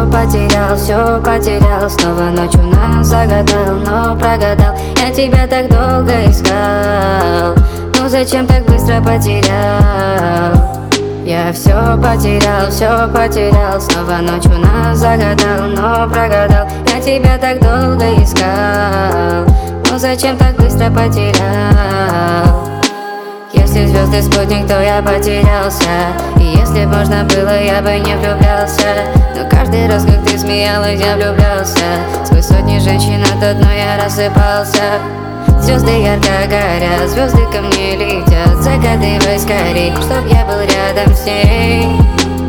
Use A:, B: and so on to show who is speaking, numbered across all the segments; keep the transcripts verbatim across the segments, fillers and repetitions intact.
A: все потерял, все потерял. Снова ночью нас загадал, но прогадал. Я тебя так долго искал, ну зачем так быстро потерял? Я все потерял, все потерял. Снова ночью нас загадал, но прогадал. Я тебя так долго искал, ну зачем так быстро потерял? Если звезды спутник, то я потерялся. И если б можно было, я бы не влюблялся. Но каждый раз, как ты смеялась, я влюблялся. Сквозь сотни женщин от одной я рассыпался. Звезды ярко горят, звезды ко мне летят. Загадывай скорей, чтоб я был рядом с ней.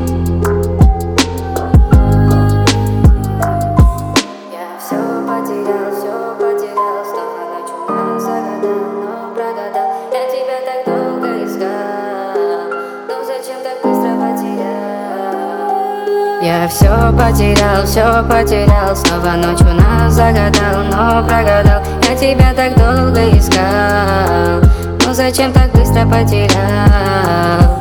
A: Я все потерял, все потерял. Снова ночью нас загадал, но прогадал. Я тебя так долго искал, но зачем так быстро потерял? Я все потерял, все потерял. Снова ночью нас загадал, но прогадал. Я тебя так долго искал, но зачем так быстро потерял?